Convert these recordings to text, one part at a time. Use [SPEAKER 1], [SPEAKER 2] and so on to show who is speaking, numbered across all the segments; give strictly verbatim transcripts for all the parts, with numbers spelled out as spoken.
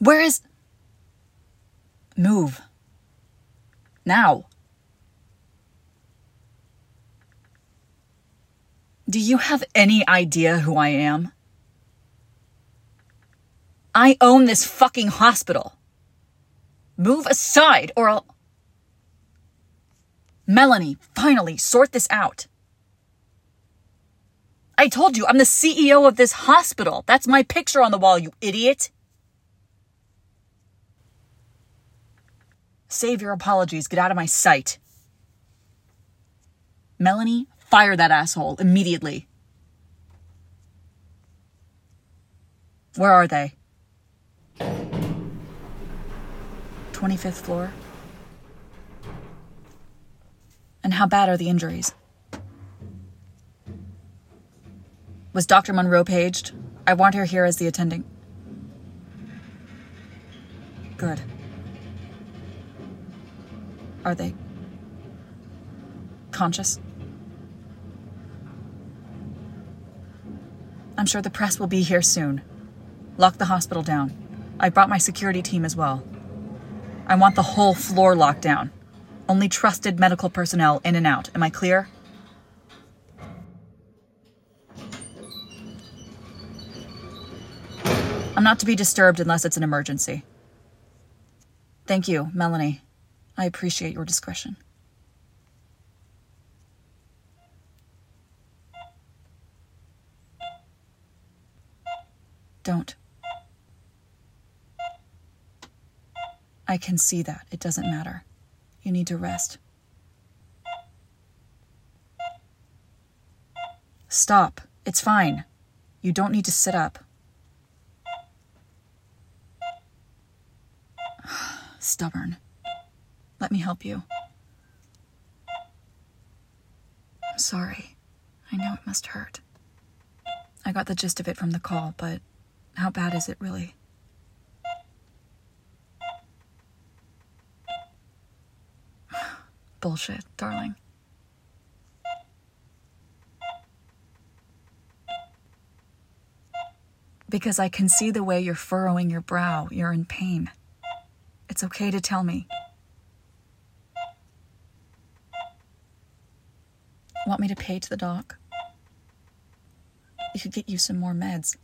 [SPEAKER 1] Where is... Move. Now. Do you have any idea who I am? I own this fucking hospital. Move aside or I'll... Melanie, finally, sort this out. I told you, I'm the C E O of this hospital. That's my picture on the wall, you idiot. Save your apologies. Get out of my sight. Melanie, fire that asshole immediately. Where are they? twenty-fifth floor. And how bad are the injuries? Was Doctor Monroe paged? I want her here as the attending. Good. Are they conscious? I'm sure the press will be here soon. Lock the hospital down. I brought my security team as well. I want the whole floor locked down. Only trusted medical personnel in and out. Am I clear? I'm not to be disturbed unless it's an emergency. Thank you, Melanie. I appreciate your discretion. Don't. I can see that. It doesn't matter. You need to rest. Stop. It's fine. You don't need to sit up. Stubborn. Let me help you. I'm sorry. I know it must hurt. I got the gist of it from the call, but how bad is it really? Bullshit, darling. Because I can see the way you're furrowing your brow. You're in pain. It's okay to tell me. Want me to page the doc? We could get you some more meds.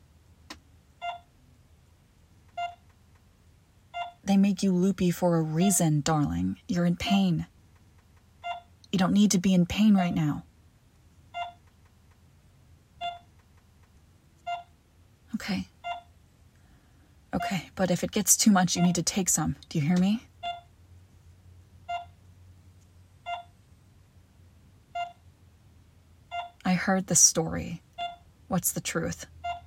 [SPEAKER 1] They make you loopy for a reason, darling. You're in pain. You don't need to be in pain right now. Okay. Okay, but if it gets too much, you need to take some. Do you hear me? I heard the story. What's the truth?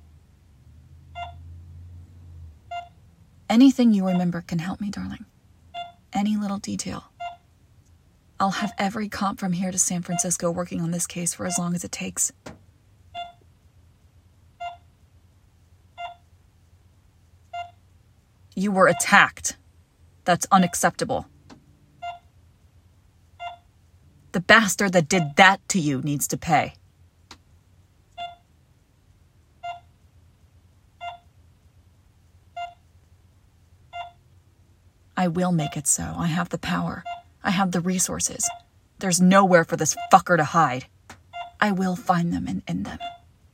[SPEAKER 1] Anything you remember can help me, darling. Any little detail. I'll have every cop from here to San Francisco working on this case for as long as it takes. You were attacked. That's unacceptable. The bastard that did that to you needs to pay. I will make it so. I have the power. I have the resources. There's nowhere for this fucker to hide. I will find them and end them.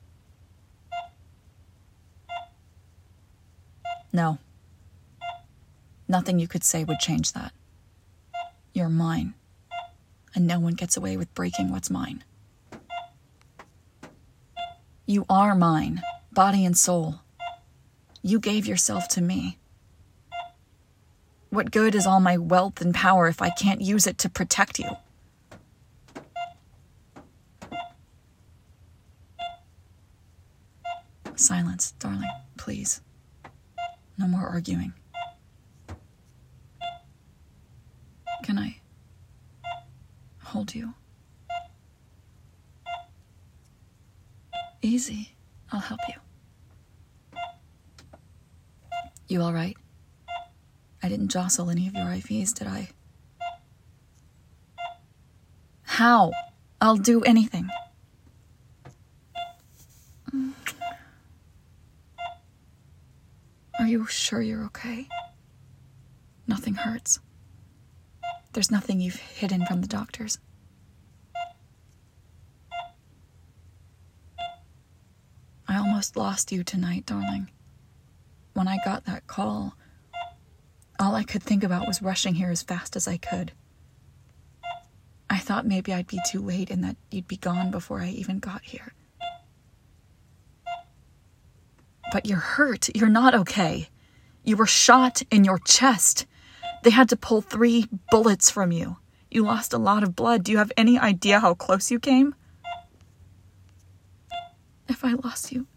[SPEAKER 1] No. Nothing you could say would change that. You're mine. And no one gets away with breaking what's mine. You are mine, body and soul. You gave yourself to me. What good is all my wealth and power if I can't use it to protect you? Silence, darling, please. No more arguing. Can I hold you? Easy. I'll help you. You all right? I didn't jostle any of your I Vs, did I? How? I'll do anything. Are you sure you're okay? Nothing hurts. There's nothing you've hidden from the doctors. I almost lost you tonight, darling. When I got that call, all I could think about was rushing here as fast as I could. I thought maybe I'd be too late and that you'd be gone before I even got here. But you're hurt. You're not okay. You were shot in your chest. They had to pull three bullets from you. You lost a lot of blood. Do you have any idea how close you came? If I lost you,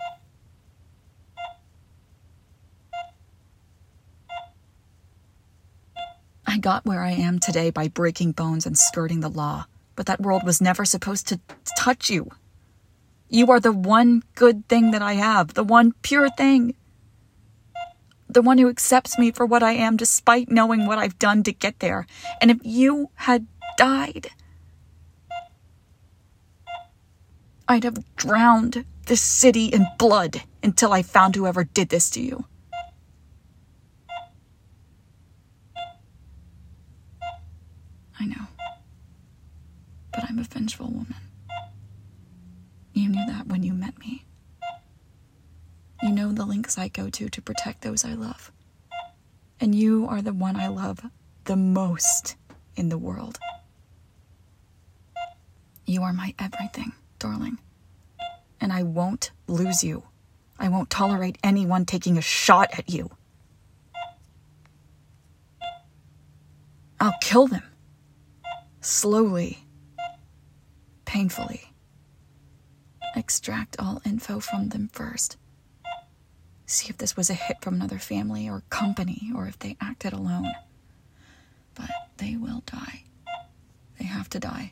[SPEAKER 1] I got where I am today by breaking bones and skirting the law, but that world was never supposed to touch you. You are the one good thing that I have, the one pure thing. The one who accepts me for what I am despite knowing what I've done to get there. And if you had died, I'd have drowned this city in blood until I found whoever did this to you. I know. But I'm a vengeful woman. You knew that when you met me. You know the lengths I go to to protect those I love. And you are the one I love the most in the world. You are my everything, darling. And I won't lose you. I won't tolerate anyone taking a shot at you. I'll kill them. Slowly. Painfully. Extract all info from them first. See if this was a hit from another family or company, or if they acted alone. But they will die. They have to die.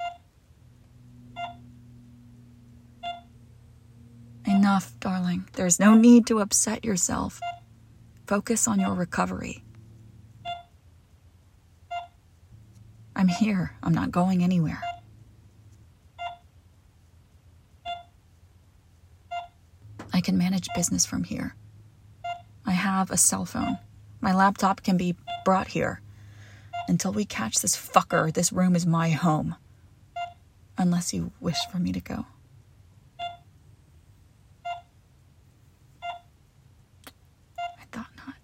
[SPEAKER 1] Enough, darling. There's no need to upset yourself. Focus on your recovery. I'm here. I'm not going anywhere. I can manage business from here. I have a cell phone. My laptop can be brought here. Until we catch this fucker, this room is my home. Unless you wish for me to go. I thought not.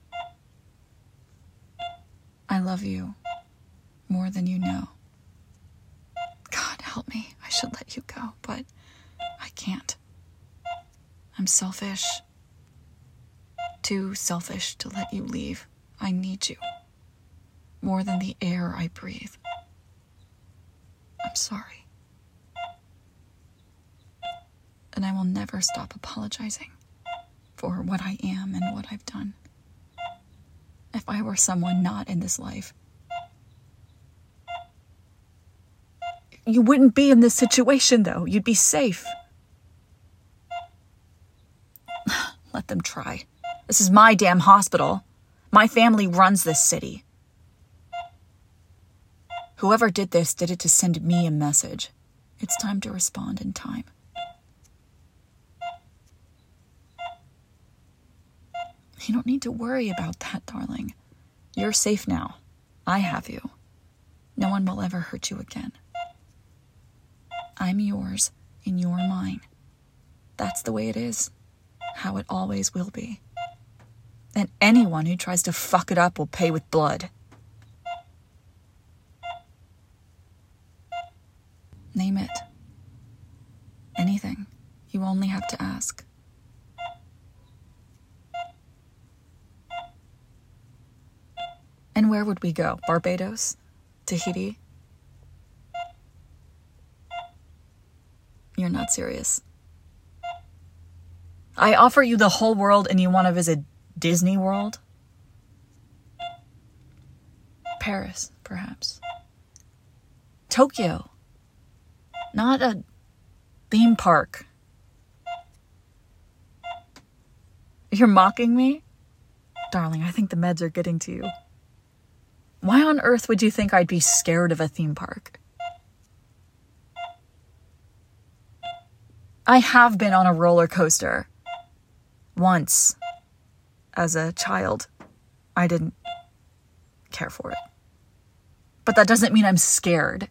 [SPEAKER 1] I love you more than you know. God help me. I should let you go, but I can't. I'm selfish. Too selfish to let you leave. I need you. More than the air I breathe. I'm sorry. And I will never stop apologizing for what I am and what I've done. If I were someone not in this life, you wouldn't be in this situation, though. You'd be safe. Let them try. This is my damn hospital. My family runs this city. Whoever did this did it to send me a message. It's time to respond in time. You don't need to worry about that, darling. You're safe now. I have you. No one will ever hurt you again. I'm yours and you're mine. That's the way it is. How it always will be. And anyone who tries to fuck it up will pay with blood. Name it. Anything. You only have to ask. And where would we go? Barbados? Tahiti? You're not serious. I offer you the whole world and you want to visit Disney World? Paris, perhaps. Tokyo. Not a theme park. You're mocking me? Darling, I think the meds are getting to you. Why on earth would you think I'd be scared of a theme park? I have been on a roller coaster. Once. as a child, I didn't care for it. But that doesn't mean I'm scared.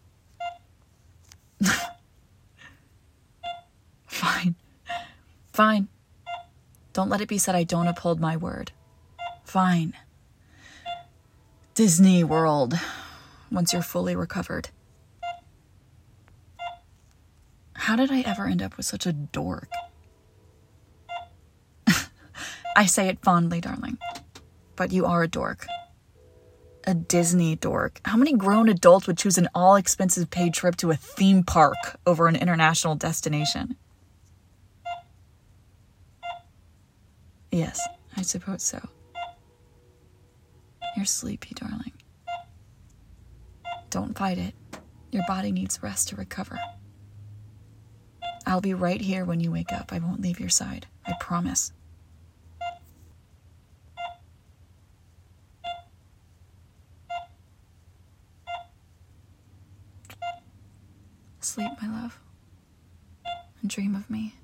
[SPEAKER 1] Fine. Fine. Don't let it be said I don't uphold my word. Fine. Disney World, once you're fully recovered. How did I ever end up with such a dork? I say it fondly, darling, but you are a dork. A Disney dork. How many grown adults would choose an all-expenses paid trip to a theme park over an international destination? Yes, I suppose so. You're sleepy, darling. Don't fight it. Your body needs rest to recover. I'll be right here when you wake up. I won't leave your side. I promise. Sleep, my love, and dream of me.